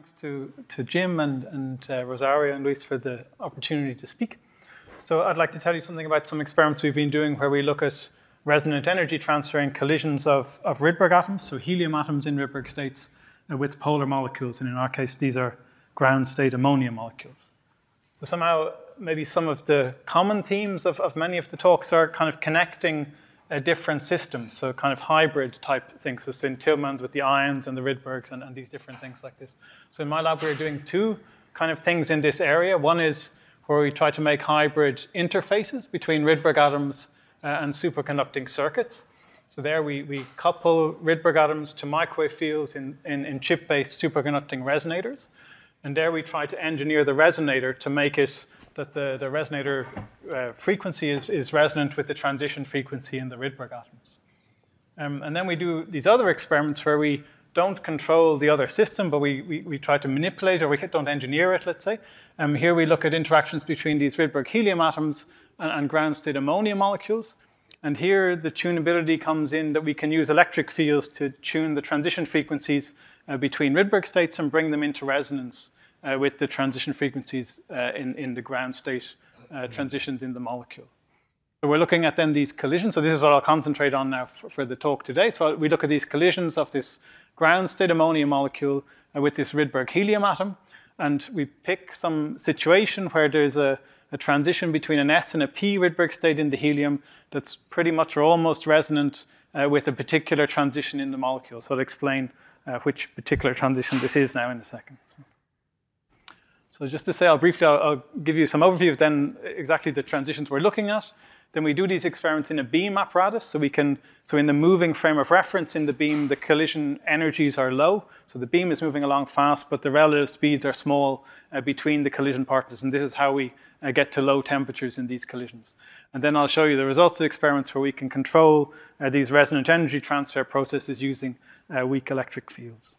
thanks to Jim and Rosario and Luis for the opportunity to speak. So I'd like to tell you something about some experiments we've been doing where we look at resonant energy transfer in collisions of Rydberg atoms, so helium atoms in Rydberg states with polar molecules. And in our case, these are ground state ammonia molecules. So somehow, maybe some of the common themes of many of the talks are kind of connecting different systems, so kind of hybrid type things, so in Tillmans with the ions and the Rydbergs and these different things like this. So in my lab, we're doing two kind of things in this area. One is where we try to make hybrid interfaces between Rydberg atoms and superconducting circuits. So there we couple Rydberg atoms to microwave fields in chip-based superconducting resonators. And there we try to engineer the resonator to make it that the resonator frequency is resonant with the transition frequency in the Rydberg atoms. And then we do these other experiments where we don't control the other system, but we try to manipulate, or we don't engineer it, let's say. Here we look at interactions between these Rydberg helium atoms and ground state ammonia molecules. And here the tunability comes in that we can use electric fields to tune the transition frequencies between Rydberg states and bring them into resonance with the transition frequencies in the ground state transitions in the molecule. So we're looking at then these collisions. So this is what I'll concentrate on now for the talk today. So we look at these collisions of this ground state ammonia molecule with this Rydberg helium atom. And we pick some situation where there's a transition between an S and a P Rydberg state in the helium that's pretty much or almost resonant with a particular transition in the molecule. So I'll explain which particular transition this is now in a second. So just to say, I'll give you some overview of then exactly the transitions we're looking at. Then we do these experiments in a beam apparatus. So in the moving frame of reference in the beam, the collision energies are low. So the beam is moving along fast, but the relative speeds are small between the collision partners. And this is how we get to low temperatures in these collisions. And then I'll show you the results of experiments where we can control these resonant energy transfer processes using weak electric fields.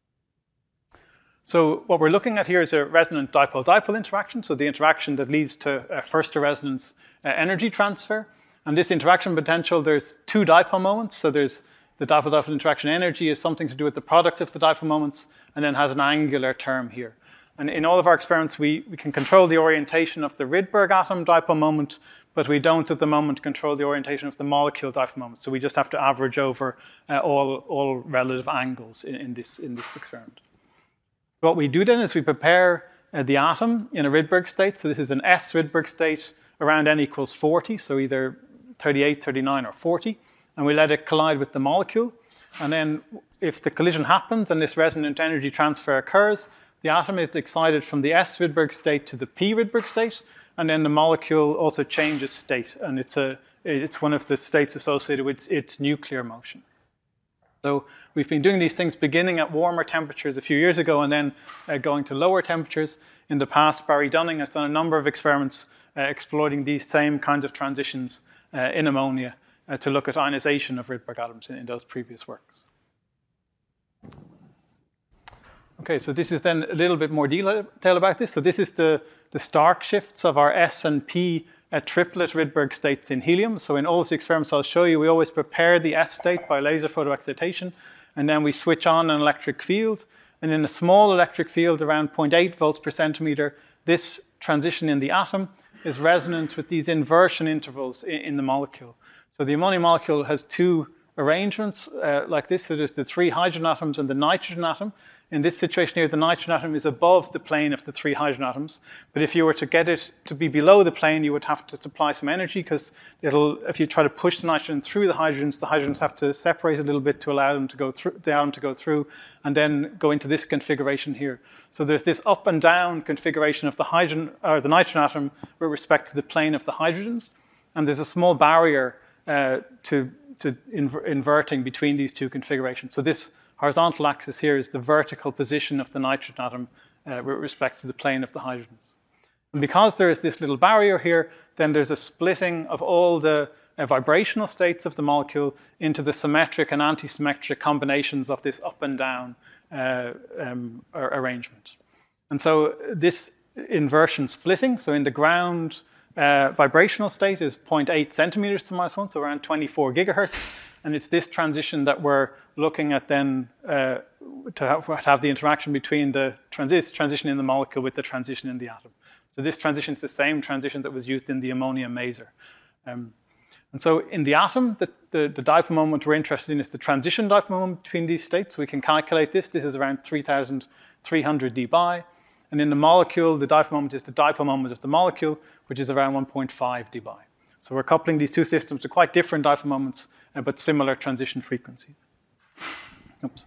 So what we're looking at here is a resonant dipole-dipole interaction, so the interaction that leads to first-to-resonance energy transfer. And this interaction potential, there's two dipole moments. So there's the dipole-dipole interaction energy is something to do with the product of the dipole moments, and then has an angular term here. And in all of our experiments, we can control the orientation of the Rydberg atom dipole moment, but we don't at the moment control the orientation of the molecule dipole moment. So we just have to average over all relative angles in this experiment. What we do then is we prepare the atom in a Rydberg state. So this is an S Rydberg state around n equals 40, so either 38, 39, or 40. And we let it collide with the molecule. And then if the collision happens and this resonant energy transfer occurs, the atom is excited from the S Rydberg state to the P Rydberg state. And then the molecule also changes state. And it's one of the states associated with its nuclear motion. So we've been doing these things beginning at warmer temperatures a few years ago and then going to lower temperatures. In the past, Barry Dunning has done a number of experiments exploiting these same kinds of transitions in ammonia to look at ionization of Rydberg atoms in those previous works. Okay, so this is then a little bit more detail about this. So this is the Stark shifts of our S and P triplet Rydberg states in helium. So in all the experiments I'll show you, we always prepare the S state by laser photoexcitation, and then we switch on an electric field. And in a small electric field around 0.8 volts per centimeter, this transition in the atom is resonant with these inversion intervals in the molecule. So the ammonia molecule has two arrangements like this. So there's the three hydrogen atoms and the nitrogen atom. In this situation here, the nitrogen atom is above the plane of the three hydrogen atoms. But if you were to get it to be below the plane, you would have to supply some energy, because if you try to push the nitrogen through the hydrogens have to separate a little bit to allow them to go through, the atom to go through, and then go into this configuration here. So there's this up and down configuration of the hydrogen or the nitrogen atom with respect to the plane of the hydrogens, and there's a small barrier to inverting between these two configurations. So this horizontal axis here is the vertical position of the nitrogen atom with respect to the plane of the hydrogens. And because there is this little barrier here, then there's a splitting of all the vibrational states of the molecule into the symmetric and anti-symmetric combinations of this up and down arrangement. And so this inversion splitting, so in the ground vibrational state is 0.8 centimeters to -1, so around 24 gigahertz. And it's this transition that we're looking at then to have the interaction between the transition in the molecule with the transition in the atom. So this transition is the same transition that was used in the ammonia maser. And so in the atom, the dipole moment we're interested in is the transition dipole moment between these states. We can calculate this. This is around 3,300 dBi. And in the molecule, the dipole moment is the dipole moment of the molecule, which is around 1.5 dBi. So we're coupling these two systems to quite different dipole moments, but similar transition frequencies. Oops.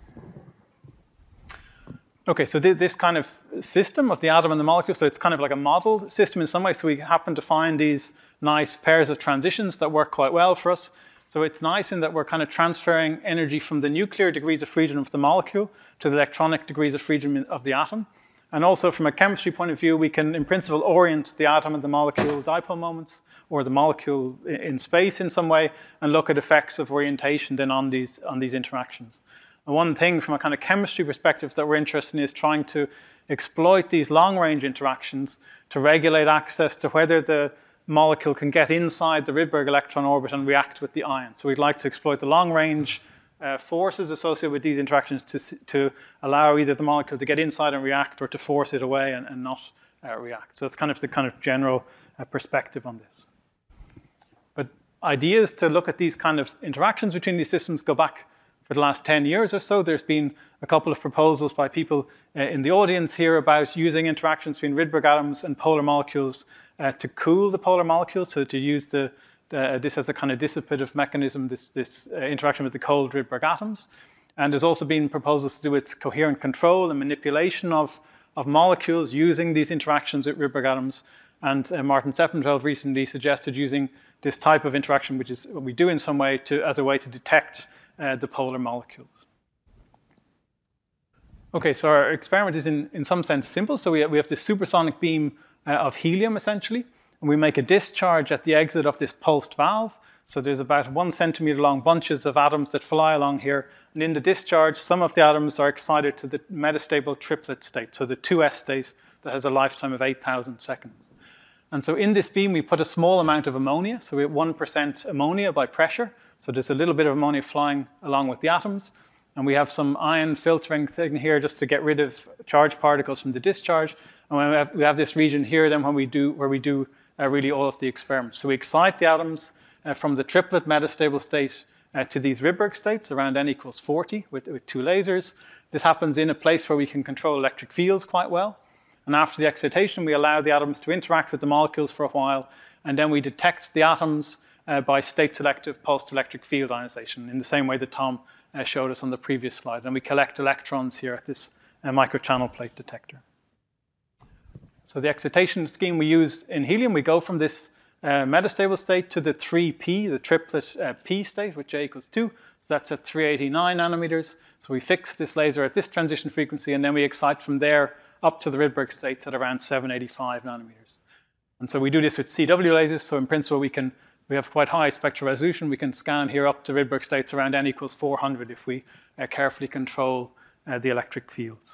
Okay, so this kind of system of the atom and the molecule, so it's kind of like a modeled system in some way. So we happen to find these nice pairs of transitions that work quite well for us. So it's nice in that we're kind of transferring energy from the nuclear degrees of freedom of the molecule to the electronic degrees of freedom of the atom. And also from a chemistry point of view, we can in principle orient the atom and the molecule dipole moments or the molecule in space in some way and look at effects of orientation then on these interactions. And one thing from a kind of chemistry perspective that we're interested in is trying to exploit these long-range interactions to regulate access to whether the molecule can get inside the Rydberg electron orbit and react with the ion. So we'd like to exploit the long-range forces associated with these interactions to allow either the molecule to get inside and react or to force it away and not react. So that's kind of the kind of general perspective on this. But ideas to look at these kind of interactions between these systems go back for the last 10 years or so. There's been a couple of proposals by people in the audience here about using interactions between Rydberg atoms and polar molecules to cool the polar molecules, so to use this as a kind of dissipative mechanism, this interaction with the cold Rydberg atoms. And there's also been proposals to do with coherent control and manipulation of molecules using these interactions with Rydberg atoms. And Martin Seppenfeld recently suggested using this type of interaction, which is what we do in some way, as a way to detect the polar molecules. Okay, so our experiment is in some sense simple. So we have this supersonic beam of helium, essentially. And we make a discharge at the exit of this pulsed valve. So there's about 1 centimeter long bunches of atoms that fly along here. And in the discharge, some of the atoms are excited to the metastable triplet state, so the 2s state that has a lifetime of 8,000 seconds. And so in this beam, we put a small amount of ammonia. So we have 1% ammonia by pressure. So there's a little bit of ammonia flying along with the atoms. And we have some ion filtering thing here just to get rid of charged particles from the discharge. And we have this region here then where we do really all of the experiments. So we excite the atoms from the triplet metastable state to these Rydberg states around n equals 40 with 2 lasers. This happens in a place where we can control electric fields quite well. And after the excitation, we allow the atoms to interact with the molecules for a while. And then we detect the atoms by state-selective pulsed electric field ionization in the same way that Tom showed us on the previous slide. And we collect electrons here at this microchannel plate detector. So the excitation scheme we use in helium, we go from this metastable state to the 3p, the triplet p state with J equals 2. So that's at 389 nanometers. So we fix this laser at this transition frequency, and then we excite from there up to the Rydberg states at around 785 nanometers. And so we do this with CW lasers. So in principle, we have quite high spectral resolution. We can scan here up to Rydberg states around n equals 400 if we carefully control the electric fields.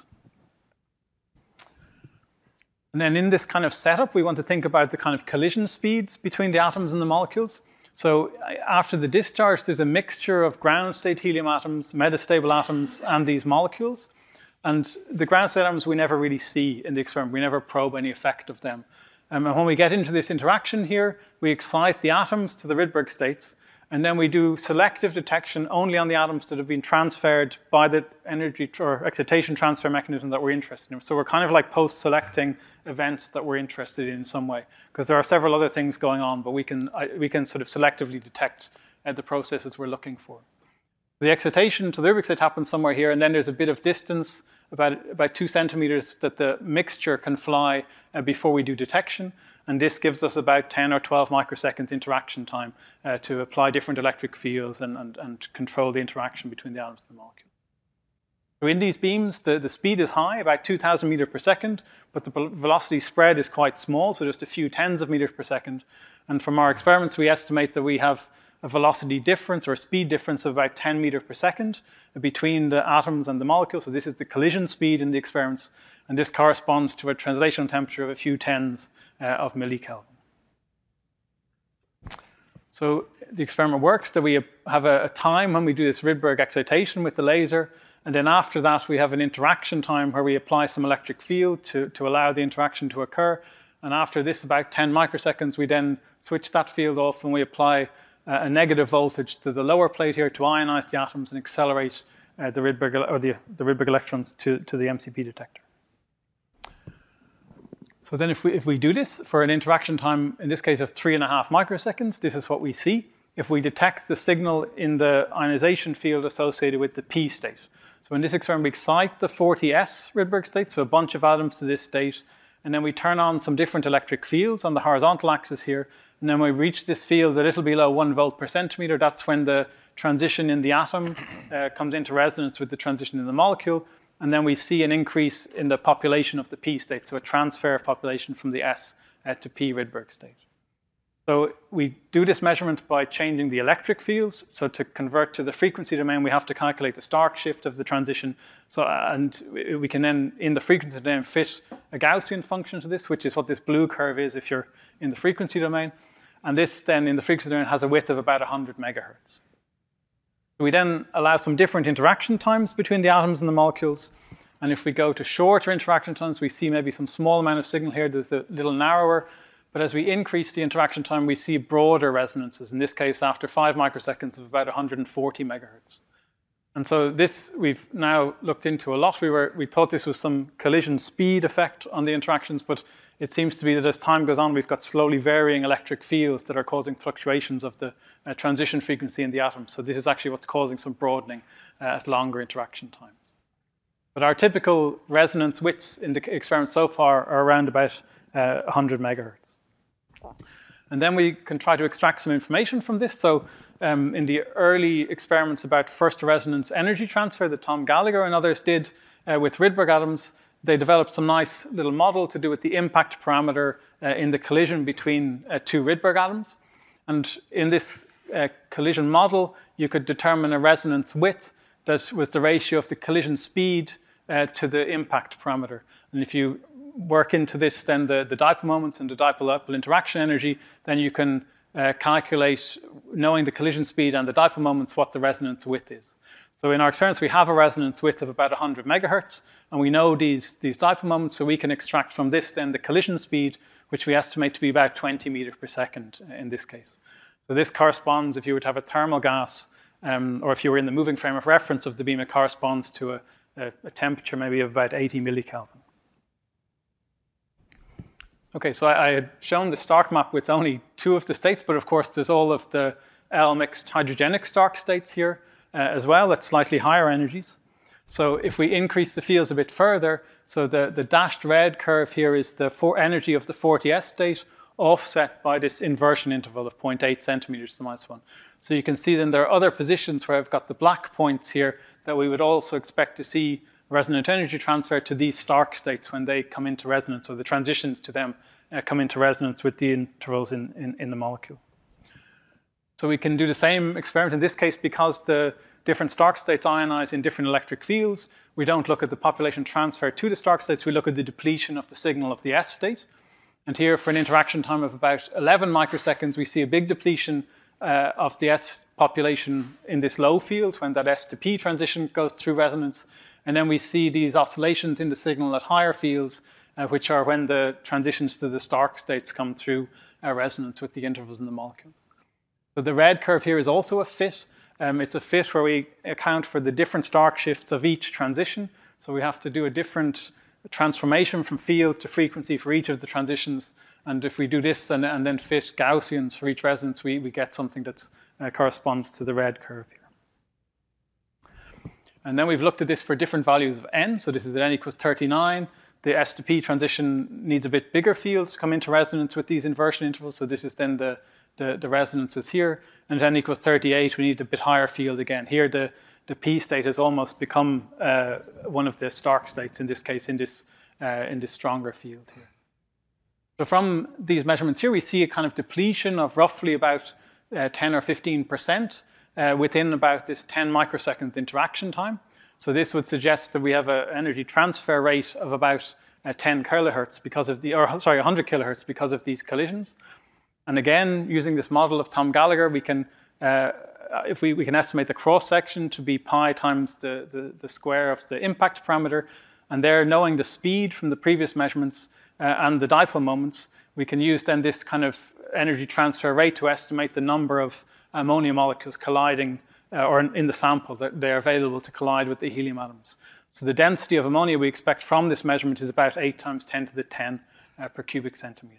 And then in this kind of setup, we want to think about the kind of collision speeds between the atoms and the molecules. So after the discharge, there's a mixture of ground state helium atoms, metastable atoms, and these molecules. And the ground state atoms we never really see in the experiment. We never probe any effect of them. And when we get into this interaction here, we excite the atoms to the Rydberg states, and then we do selective detection only on the atoms that have been transferred by the energy or excitation transfer mechanism that we're interested in. So we're kind of like post-selecting events that we're interested in some way, because there are several other things going on, but we can sort of selectively detect the processes we're looking for. The excitation to the Rydberg state happens somewhere here, and then there's a bit of distance, about 2 centimeters, that the mixture can fly before we do detection. And this gives us about 10 or 12 microseconds interaction time to apply different electric fields and control the interaction between the atoms and the molecules. So in these beams, the speed is high, about 2,000 meters per second, but the velocity spread is quite small, so just a few tens of meters per second. And from our experiments, we estimate that we have a velocity difference or speed difference of about 10 meters per second between the atoms and the molecules. So this is the collision speed in the experiments, and this corresponds to a translational temperature of a few tens of millikelvin. So the experiment works that we have a time when we do this Rydberg excitation with the laser, and then after that we have an interaction time where we apply some electric field to allow the interaction to occur. And after this, about 10 microseconds, we then switch that field off and we apply a negative voltage to the lower plate here to ionize the atoms and accelerate the Rydberg electrons to the MCP detector. So then if we do this for an interaction time, in this case of 3.5 microseconds, this is what we see if we detect the signal in the ionization field associated with the P state. So in this experiment, we excite the 40s Rydberg state, so a bunch of atoms to this state, and then we turn on some different electric fields on the horizontal axis here, and then we reach this field a little below 1 volt per centimeter. That's when the transition in the atom comes into resonance with the transition in the molecule. And then we see an increase in the population of the P state, so a transfer of population from the S to P Rydberg state. So we do this measurement by changing the electric fields. So to convert to the frequency domain, we have to calculate the Stark shift of the transition. So, and we can then, in the frequency domain, fit a Gaussian function to this, which is what this blue curve is if you're in the frequency domain. And this then, in the frequency domain, has a width of about 100 megahertz. We then allow some different interaction times between the atoms and the molecules. And if we go to shorter interaction times, we see maybe some small amount of signal here that's a little narrower. But as we increase the interaction time, we see broader resonances, in this case after 5 microseconds of about 140 megahertz. And so this we've now looked into a lot. We thought this was some collision speed effect on the interactions, but it seems to be that as time goes on, we've got slowly varying electric fields that are causing fluctuations of the transition frequency in the atom. So this is actually what's causing some broadening at longer interaction times. But our typical resonance widths in the experiment so far are around about 100 megahertz. And then we can try to extract some information from this. So in the early experiments about first resonance energy transfer that Tom Gallagher and others did with Rydberg atoms, they developed some nice little model to do with the impact parameter in the collision between two Rydberg atoms. And in this collision model, you could determine a resonance width that was the ratio of the collision speed to the impact parameter. And if you work into this, then the dipole moments and the dipole-dipole interaction energy, then you can calculate, knowing the collision speed and the dipole moments, what the resonance width is. So in our experiments, we have a resonance width of about 100 megahertz, and we know these dipole moments, so we can extract from this then the collision speed, which we estimate to be about 20 meters per second in this case. So this corresponds, if you were to have a thermal gas, or if you were in the moving frame of reference of the beam, it corresponds to a temperature maybe of about 80 millikelvin. Okay, so I had shown the Stark map with only 2 of the states, but of course there's all of the L-mixed hydrogenic Stark states here as well at slightly higher energies. So if we increase the fields a bit further, so the dashed red curve here is the energy of the 40s state offset by this inversion interval of 0.8 centimeters to the minus 1. So you can see then there are other positions where I've got the black points here that we would also expect to see resonant energy transfer to these Stark states when they come into resonance, or the transitions to them come into resonance with the intervals in the molecule. So we can do the same experiment in this case because the different Stark states ionize in different electric fields. We don't look at the population transfer to the Stark states, we look at the depletion of the signal of the S state. And here for an interaction time of about 11 microseconds, we see a big depletion of the S population in this low field when that S to P transition goes through resonance. And then we see these oscillations in the signal at higher fields, which are when the transitions to the Stark states come through resonance with the intervals in the molecules. So the red curve here is also a fit. It's a fit where we account for the different Stark shifts of each transition. So we have to do a different transformation from field to frequency for each of the transitions. And if we do this and then fit Gaussians for each resonance, we get something that corresponds to the red curve here. And then we've looked at this for different values of n. So this is at n equals 39. The S to P transition needs a bit bigger fields to come into resonance with these inversion intervals. So this is then the resonances here. And at n equals 38, we need a bit higher field again. Here the P state has almost become one of the Stark states in this case, in this stronger field here. So from these measurements here, we see a kind of depletion of roughly about 10 or 15% within about this 10 microseconds interaction time. So this would suggest that we have an energy transfer rate of about 10 kilohertz because of 100 kilohertz because of these collisions. And again, using this model of Tom Gallagher, we can, if we can estimate the cross-section to be pi times the square of the impact parameter, and there, knowing the speed from the previous measurements and the dipole moments, we can use then this kind of energy transfer rate to estimate the number of ammonia molecules colliding or in the sample that they're available to collide with the helium atoms. So the density of ammonia we expect from this measurement is about 8 times 10 to the 10 per cubic centimeter.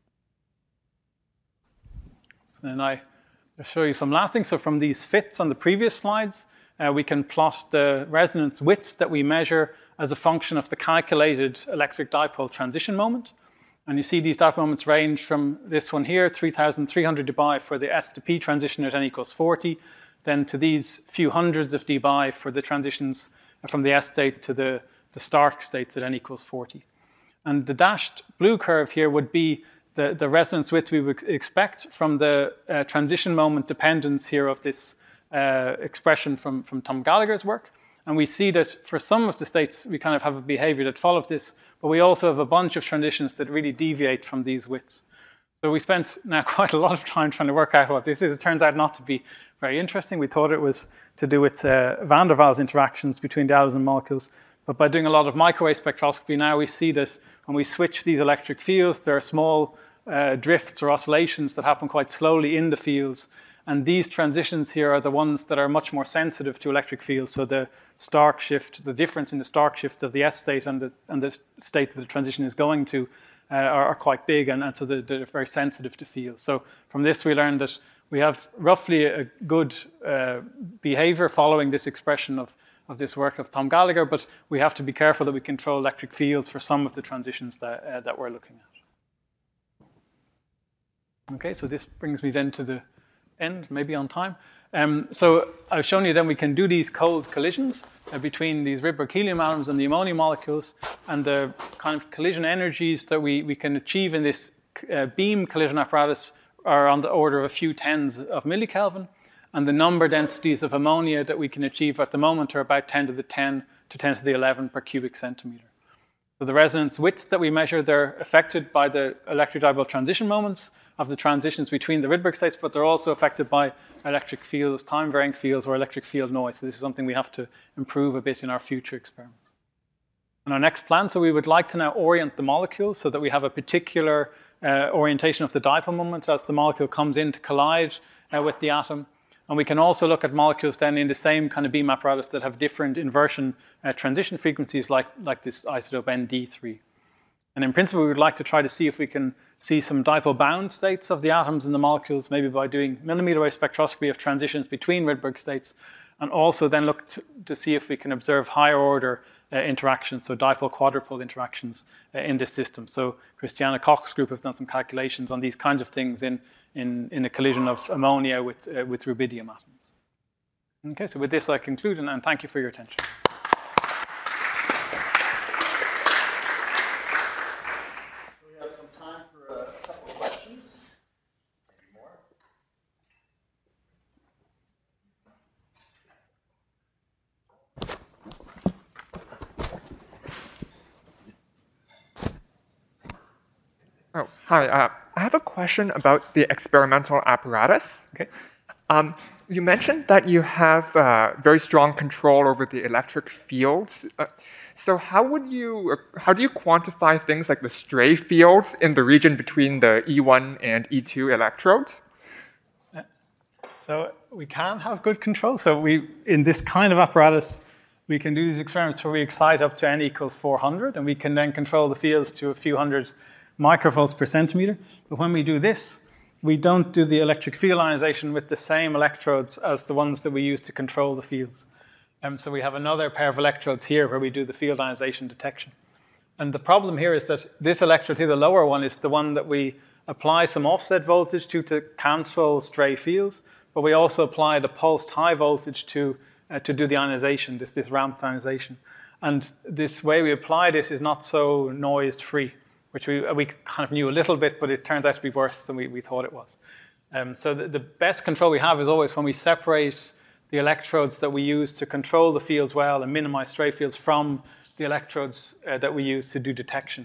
So then I'll show you some last things. So from these fits on the previous slides, we can plot the resonance widths that we measure as a function of the calculated electric dipole transition moment. And you see these dipole moments range from this one here, 3,300 dBi for the S to P transition at n equals 40, then to these few hundreds of dBi for the transitions from the S state to the Stark states at n equals 40. And the dashed blue curve here would be the resonance width we would expect from the transition moment dependence here of this expression from Tom Gallagher's work. And we see that for some of the states, we kind of have a behavior that follows this, but we also have a bunch of transitions that really deviate from these widths. So we spent now quite a lot of time trying to work out what this is. It turns out not to be very interesting. We thought it was to do with van der Waals interactions between the atoms and molecules. But by doing a lot of microwave spectroscopy now, we see that when we switch these electric fields, there are small drifts or oscillations that happen quite slowly in the fields. And these transitions here are the ones that are much more sensitive to electric fields. So the Stark shift, the difference in the Stark shift of the S state and the state that the transition is going to are quite big, and so they're very sensitive to fields. So from this, we learned that we have roughly a good behavior following this expression of this work of Tom Gallagher, but we have to be careful that we control electric fields for some of the transitions that we're looking at. Okay, so this brings me then to the end, maybe on time. So I've shown you then we can do these cold collisions between these Rydberg helium atoms and the ammonia molecules, and the kind of collision energies that we can achieve in this beam collision apparatus are on the order of a few tens of millikelvin, and the number densities of ammonia that we can achieve at the moment are about 10 to the 10 to 10 to the 11 per cubic centimeter. So the resonance widths that we measure, they're affected by the electric dipole transition moments of the transitions between the Rydberg states, but they're also affected by electric fields, time-varying fields, or electric field noise. So this is something we have to improve a bit in our future experiments. In our next plan, so we would like to now orient the molecules so that we have a particular orientation of the dipole moment as the molecule comes in to collide with the atom. And we can also look at molecules then in the same kind of beam apparatus that have different inversion transition frequencies like this isotope ND3. And in principle, we would like to try to see if we can see some dipole bound states of the atoms and the molecules, maybe by doing millimeter wave spectroscopy of transitions between Rydberg states, and also then look to see if we can observe higher order interactions, so dipole quadrupole interactions in this system. So Christiane Koch's group have done some calculations on these kinds of things in a collision of ammonia with rubidium atoms. Okay, so with this I conclude, and thank you for your attention. Oh, hi. I have a question about the experimental apparatus. Okay. You mentioned that you have very strong control over the electric fields. So how do you quantify things like the stray fields in the region between the E1 and E2 electrodes? So we can have good control. So in this kind of apparatus, we can do these experiments where we excite up to n equals 400, and we can then control the fields to a few hundred microvolts per centimeter. But when we do this, we don't do the electric field ionization with the same electrodes as the ones that we use to control the fields. So we have another pair of electrodes here where we do the field ionization detection. And the problem here is that this electrode here, the lower one, is the one that we apply some offset voltage to cancel stray fields, but we also apply the pulsed high voltage to do the ionization, this ramped ionization. And this way we apply this is not so noise-free, which we kind of knew a little bit, but it turns out to be worse than we thought it was. So the best control we have is always when we separate the electrodes that we use to control the fields well and minimize stray fields from the electrodes that we use to do detection.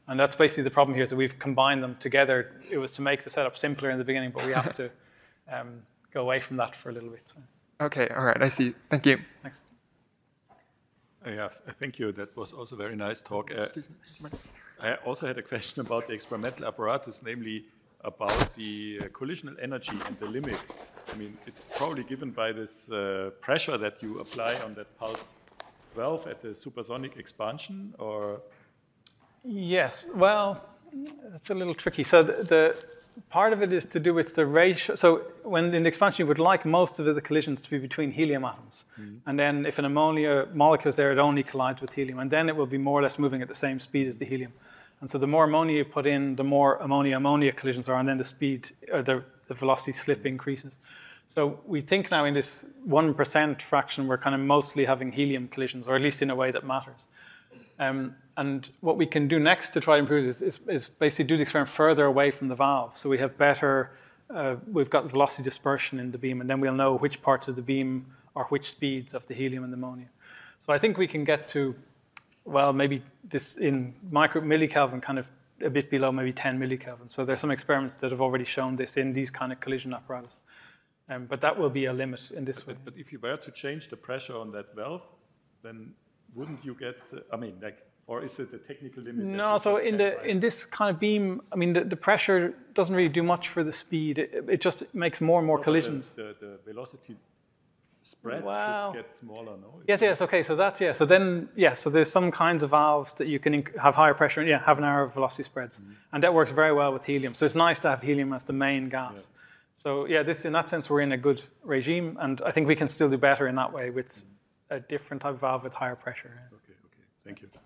And that's basically the problem here, is that we've combined them together. It was to make the setup simpler in the beginning, but we have to go away from that for a little bit. So. Okay, all right, I see. Thank you. Thanks. Yes, thank you. That was also a very nice talk. I also had a question about the experimental apparatus, namely about the collisional energy and the limit. I mean, it's probably given by this pressure that you apply on that pulse valve at the supersonic expansion, or? Yes, well, that's a little tricky. So the part of it is to do with the ratio. So when in the expansion, you would like most of the collisions to be between helium atoms. And then if an ammonia molecule is there, it only collides with helium. And then it will be more or less moving at the same speed as the helium. And so the more ammonia you put in, the more ammonia-ammonia collisions are, and then the speed, or the velocity slip increases. So we think now in this 1% fraction, we're kind of mostly having helium collisions, or at least in a way that matters. And what we can do next to try to improve is basically do the experiment further away from the valve. So we have better, we've got velocity dispersion in the beam, and then we'll know which parts of the beam are which speeds of the helium and the ammonia. So I think we can get to, well, maybe this in millikelvin, kind of a bit below maybe 10 millikelvin. So there's some experiments that have already shown this in these kind of collision apparatus. But that will be a limit in this way. But if you were to change the pressure on that valve, then wouldn't you get, I mean, like, or is it a technical limit? No, so in this kind of beam, I mean, the pressure doesn't really do much for the speed. It just makes more and more collisions. The velocity spread Wow. should get smaller, no? Yes, okay, so that's, yeah. So then, yeah, so there's some kinds of valves that you can have higher pressure and, yeah, have narrow velocity spreads. And that works very well with helium. So it's nice to have helium as the main gas. Yeah. So, yeah, in that sense, we're in a good regime. And I think we can still do better in that way with a different type of valve with higher pressure. Yeah. Okay, thank you.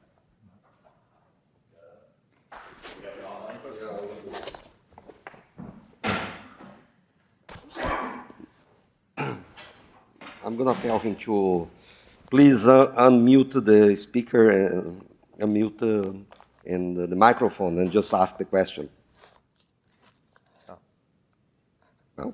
I'm going to tell him to please unmute the speaker and unmute the microphone and just ask the question. No?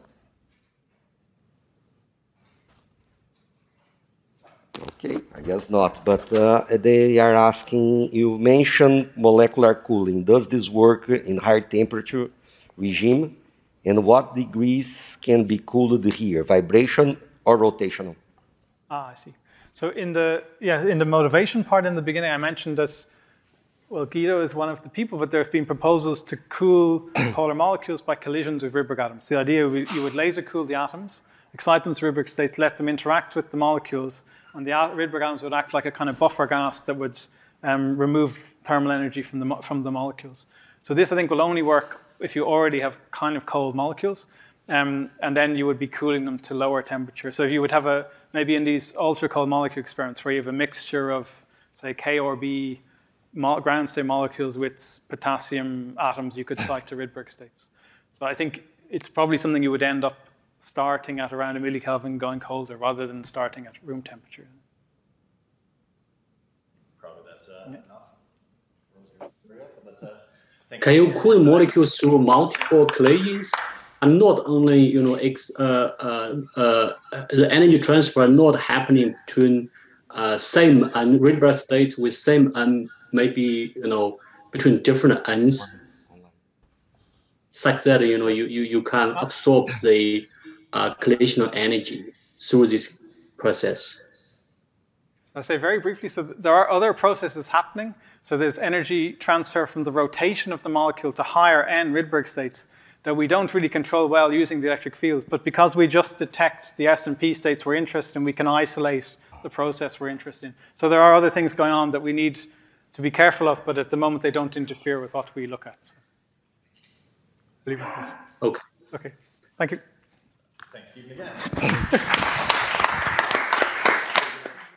Okay, I guess not. But they are asking, you mentioned molecular cooling. Does this work in higher temperature regime? And what degrees can be cooled here, vibration or rotational? I see. So in the motivation part in the beginning, I mentioned that, well, Guido is one of the people, but there have been proposals to cool polar molecules by collisions with Rydberg atoms. The idea, you would laser cool the atoms, excite them to Rydberg states, let them interact with the molecules, and the Rydberg atoms would act like a kind of buffer gas that would remove thermal energy from the molecules. So this, I think, will only work if you already have kind of cold molecules. And then you would be cooling them to lower temperature. So if you would have maybe in these ultra-cold molecule experiments where you have a mixture of, say, K or B ground state molecules with potassium atoms, you could cite to Rydberg states. So I think it's probably something you would end up starting at around 1 millikelvin going colder rather than starting at room temperature. Probably that's enough. Can you cool molecules through multiple collisions? And not only, the energy transfer not happening between same and Rydberg states with same and maybe, between different ends, such that, you can absorb the collisional energy through this process. I'll say very briefly, so there are other processes happening. So there's energy transfer from the rotation of the molecule to higher N Rydberg states that we don't really control well using the electric field. But because we just detect the S and P states we're interested in, we can isolate the process we're interested in. So there are other things going on that we need to be careful of, but at the moment they don't interfere with what we look at. So. Okay. Okay. Thank you. Thanks, Stephen, again.